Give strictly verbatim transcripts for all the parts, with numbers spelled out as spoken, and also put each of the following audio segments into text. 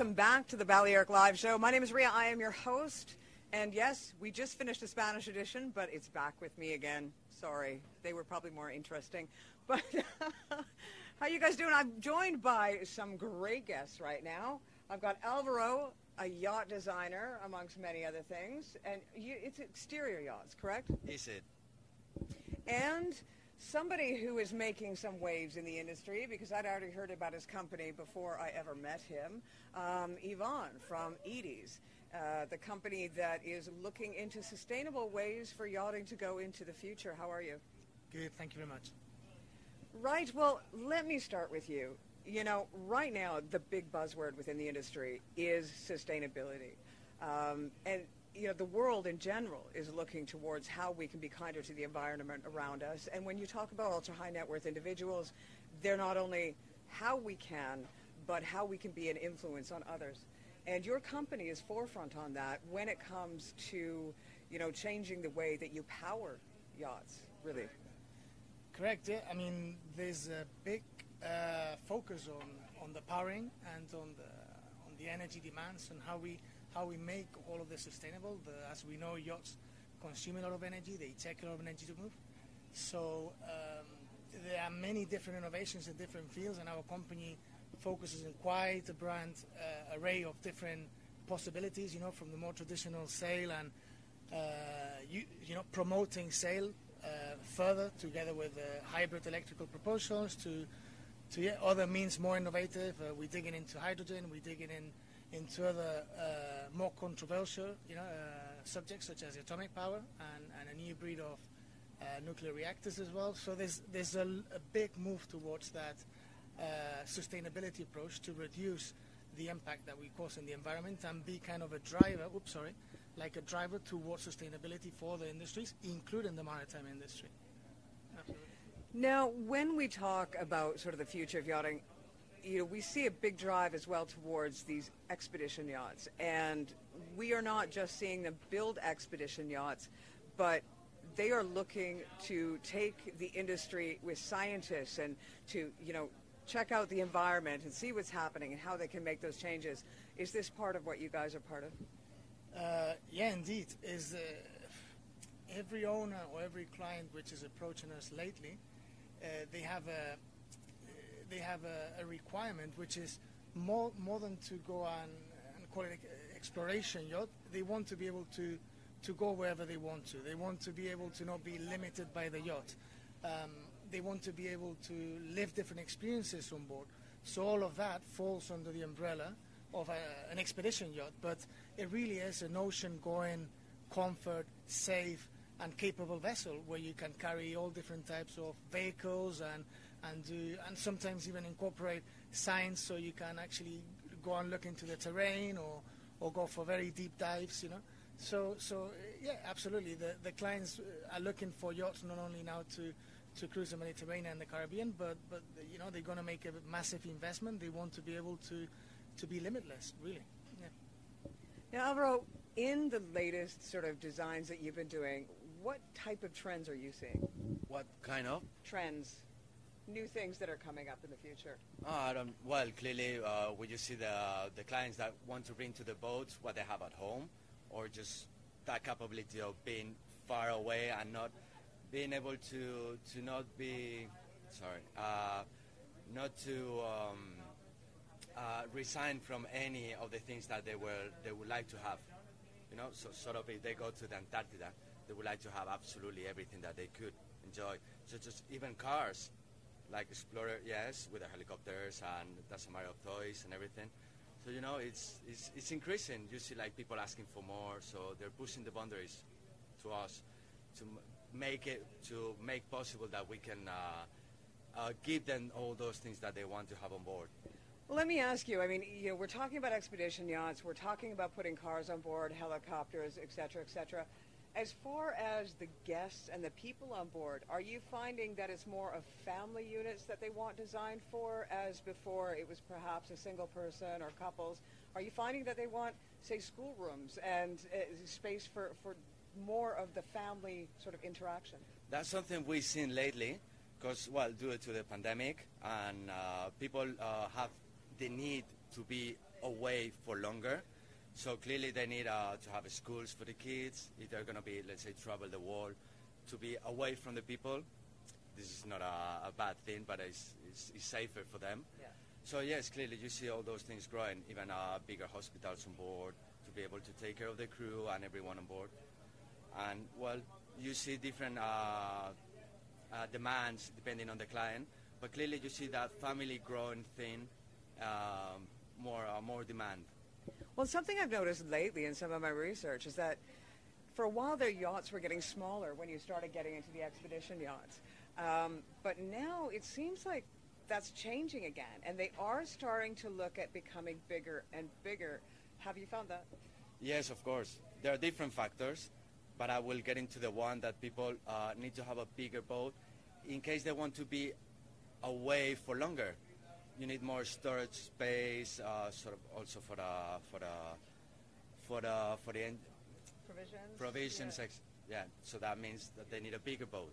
Welcome back to the Balearic Live Show. My name is Ria. I am your host. And yes, we just finished the Spanish edition, but it's back with me again. Sorry. They were probably more interesting. But how you guys doing? I'm joined by some great guests right now. I've got Alvaro, a yacht designer, amongst many other things. And you, it's exterior yachts, correct? Is it? And somebody who is making some waves in the industry, because I'd already heard about his company before I ever met him, um, Ivan from Edie's, uh, the company that is looking into sustainable ways for yachting to go into the future. How are you? Good, thank you very much. Right, well, let me start with you. You know, right now, the big buzzword within the industry is sustainability. Um, and you know, the world in general is looking towards how we can be kinder to the environment around us. And when you talk about ultra-high net worth individuals, they're not only how we can, but how we can be an influence on others. And your company is forefront on that when it comes to, you know, changing the way that you power yachts, really. Correct, yeah. I mean, there's a big uh, focus on, on the powering and on the, on the energy demands and how we how we make all of this sustainable. The, as we know, yachts consume a lot of energy. They take a lot of energy to move. So um, there are many different innovations in different fields, and our company focuses on quite a broad uh, array of different possibilities, you know, from the more traditional sail and, uh, you, you know, promoting sail uh, further together with uh, hybrid electrical propulsions to, to yeah, other means more innovative. Uh, we're digging into hydrogen, we're digging in into other uh, more controversial, you know, uh, subjects such as atomic power and, and a new breed of uh, nuclear reactors as well. So there's there's a, a big move towards that uh, sustainability approach to reduce the impact that we cause in the environment and be kind of a driver. Oops, sorry, like a driver towards sustainability for the industries, including the maritime industry. Absolutely. Now, when we talk about sort of the future of yachting, you know, we see a big drive as well towards these expedition yachts, and we are not just seeing them build expedition yachts, but they are looking to take the industry with scientists and to, you know, check out the environment and see what's happening and how they can make those changes. Is this part of what you guys are part of? Uh, yeah, indeed. Is uh, every owner or every client which is approaching us lately, uh, they have a they have a, a requirement which is more more than to go on and call it exploration yacht. They want to be able to to go wherever they want to. They want to be able to not be limited by the yacht. Um, they want to be able to live different experiences on board. So all of that falls under the umbrella of a, an expedition yacht, but it really is an ocean-going, comfort, safe, and capable vessel where you can carry all different types of vehicles and and do and sometimes even incorporate science, so you can actually go and look into the terrain or or go for very deep dives, you know. So so yeah, absolutely. The the clients are looking for yachts not only now to to cruise the Mediterranean and the Caribbean, but but you know, they're going to make a massive investment. They want to be able to to be limitless, really. Yeah. Now, Alvaro, in the latest sort of designs that you've been doing, what type of trends are you seeing? What kind of? Trends. New things that are coming up in the future. Oh, I don't, well, clearly, uh, we just see the the clients that want to bring to the boats what they have at home, or just that capability of being far away and not being able to to not be, sorry, uh, not to um, uh, resign from any of the things that they were they would like to have. You know, so sort of if they go to the Antarctica, they would like to have absolutely everything that they could enjoy. So just even cars. Like Explorer, yes, with the helicopters and doesn't matter of toys and everything. So, you know, it's, it's it's increasing. You see, like, people asking for more, so they're pushing the boundaries to us to m- make it, to make possible that we can uh, uh, give them all those things that they want to have on board. Well, let me ask you, I mean, you know, we're talking about expedition yachts, we're talking about putting cars on board, helicopters, et cetera, et cetera. As far as the guests and the people on board, are you finding that it's more of family units that they want designed for, as before it was perhaps a single person or couples? Are you finding that they want, say, schoolrooms and uh, space for, for more of the family sort of interaction? That's something we've seen lately, because, well, due to the pandemic, and uh, people uh, have the need to be away for longer. So clearly they need uh, to have schools for the kids. If they're going to be, let's say, travel the world, to be away from the people. This is not a, a bad thing, but it's, it's, it's safer for them. Yeah. So yes, clearly you see all those things growing, even uh, bigger hospitals on board to be able to take care of the crew and everyone on board. And well, you see different uh, uh, demands depending on the client, but clearly you see that family growing thing, um, more uh, more demand. Well, something I've noticed lately in some of my research is that for a while their yachts were getting smaller when you started getting into the expedition yachts. Um, but now it seems like that's changing again, and they are starting to look at becoming bigger and bigger. Have you found that? Yes, of course. There are different factors, but I will get into the one that people uh, need to have a bigger boat in case they want to be away for longer. You need more storage space, uh, sort of also for the for the for the for the en- Provisions? provisions. Yeah. Ex- yeah. So that means that they need a bigger boat.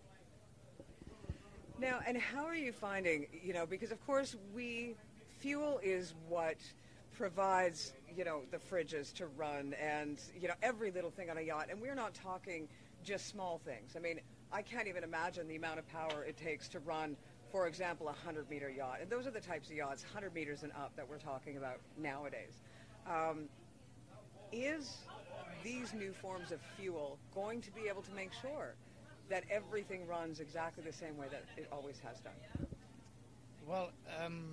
Now, and how are you finding, you know, because of course we, fuel is what provides, you know, the fridges to run and, you know, every little thing on a yacht. And we're not talking just small things. I mean, I can't even imagine the amount of power it takes to run, for example, a hundred meter yacht. And those are the types of yachts, one hundred meters and up, that we're talking about nowadays. Um, is these new forms of fuel going to be able to make sure that everything runs exactly the same way that it always has done? Well, um,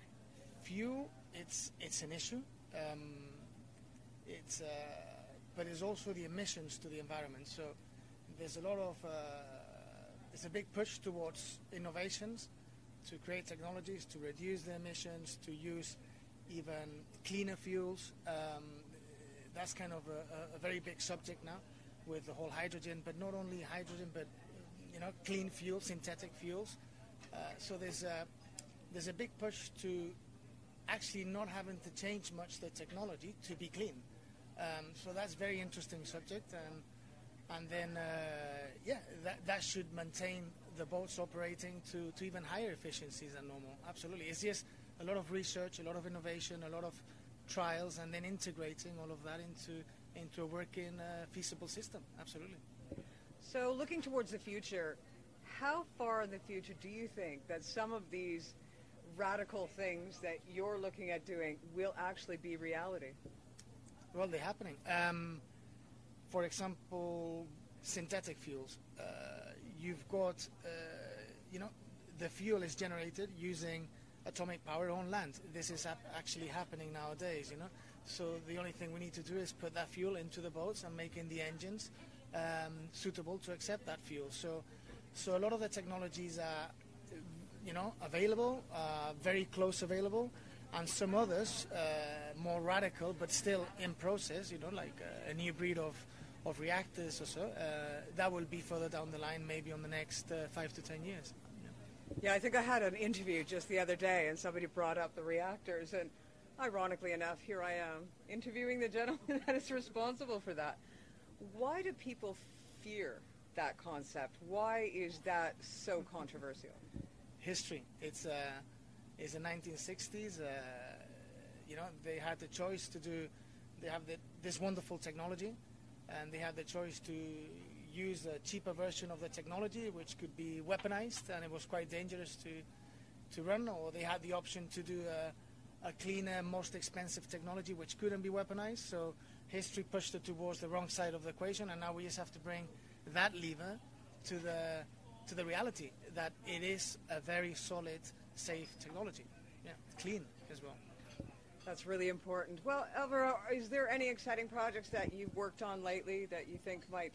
fuel, it's it's an issue. Um, it's, uh, but it's also the emissions to the environment. So there's a lot of, uh, there's a big push towards innovations to create technologies to reduce the emissions, to use even cleaner fuels. Um, that's kind of a, a very big subject now, with the whole hydrogen, but not only hydrogen, but you know, clean fuels, synthetic fuels. Uh, so there's a, there's a big push to actually not having to change much the technology to be clean. Um, so that's a very interesting subject, and and then uh, yeah, that that should maintain the boats operating to, to even higher efficiencies than normal. Absolutely, it's just a lot of research, a lot of innovation, a lot of trials, and then integrating all of that into into a working, uh, feasible system. Absolutely. So looking towards the future, how far in the future do you think that some of these radical things that you're looking at doing will actually be reality? Well, they're happening. Um, for example, synthetic fuels. Uh, you've got, uh, you know, the fuel is generated using atomic power on land. This is ap- actually happening nowadays, you know. So the only thing we need to do is put that fuel into the boats and making the engines um, suitable to accept that fuel. So, so a lot of the technologies are, you know, available, uh, very close available, and some others uh, more radical, but still in process. You know, like uh, a new breed of, of reactors or so. Uh, that will be further down the line, maybe on the next uh, five to ten years. Yeah, I think I had an interview just the other day, and somebody brought up the reactors, and ironically enough, here I am interviewing the gentleman that is responsible for that. Why do people fear that concept? Why is that so controversial? History. It's uh, it's the nineteen sixties. Uh, you know, they had the choice to do. They have the, this wonderful technology, and they had the choice to use a cheaper version of the technology, which could be weaponized, and it was quite dangerous to to run. Or they had the option to do a, a cleaner, most expensive technology, which couldn't be weaponized. So history pushed it towards the wrong side of the equation, and now we just have to bring that lever to the to the reality that it is a very solid, safe technology. Yeah, clean as well. That's really important. Well, Alvaro, is there any exciting projects that you've worked on lately that you think might,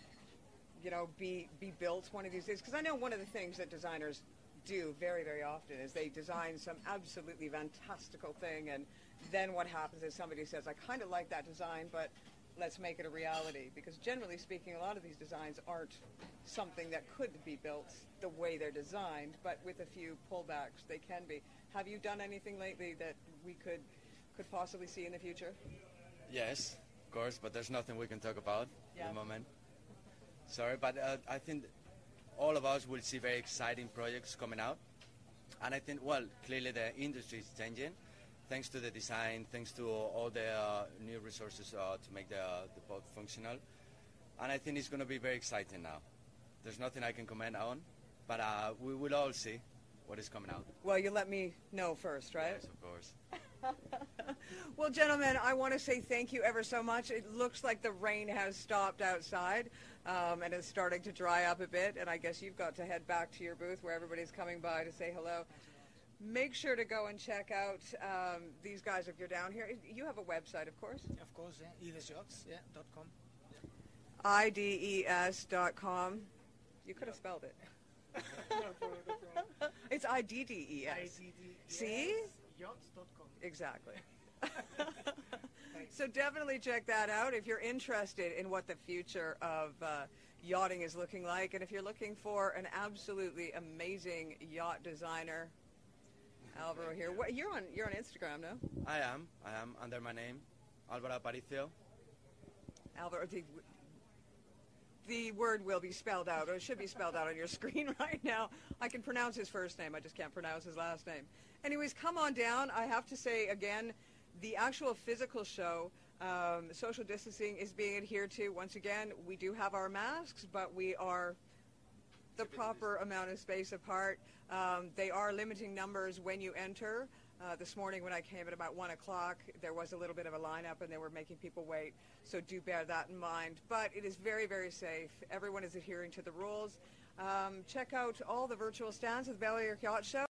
you know, be, be built one of these days? Because I know one of the things that designers do very, very often is they design some absolutely fantastical thing, and then what happens is somebody says, I kind of like that design, but let's make it a reality. Because generally speaking, a lot of these designs aren't something that could be built the way they're designed, but with a few pullbacks, they can be. Have you done anything lately that we could could possibly see in the future? Yes, of course, but there's nothing we can talk about Yeah. at the moment. Sorry, but uh, I think all of us will see very exciting projects coming out. And I think, well, clearly the industry is changing. thanks to the design, thanks to all the uh, new resources uh, to make the, the boat functional. And I think it's going to be very exciting now. There's nothing I can comment on, but uh, we will all see what is coming out. Well, you let me know first, right? Yes, of course. Well, gentlemen, I want to say thank you ever so much. It looks like the rain has stopped outside, um, and it's starting to dry up a bit, and I guess you've got to head back to your booth where everybody's coming by to say hello. Make sure to go and check out um, these guys if you're down here. You have a website, of course? Of course, yeah. Ides Yachts, yeah, dot com. I D E S dot com. You could have spelled it. It's I D D E S. See? Yachts dot com. Exactly. So definitely check that out if you're interested in what the future of uh, yachting is looking like. And if you're looking for an absolutely amazing yacht designer, Alvaro here. What, you're on you're on Instagram, no? I am. I am under my name, Alvaro Aparicio. Alvaro, the, the word will be spelled out, or it should be spelled out on your screen right now. I can pronounce his first name. I just can't pronounce his last name. Anyways, come on down. I have to say again, the actual physical show, um, social distancing is being adhered to. Once again, we do have our masks, but we are the proper amount of space apart. Um, they are limiting numbers when you enter. Uh, this morning when I came at about one o'clock, there was a little bit of a lineup and they were making people wait. So do bear that in mind. But it is very, very safe. Everyone is adhering to the rules. Um, check out all the virtual stands of the Balearic Yacht Show.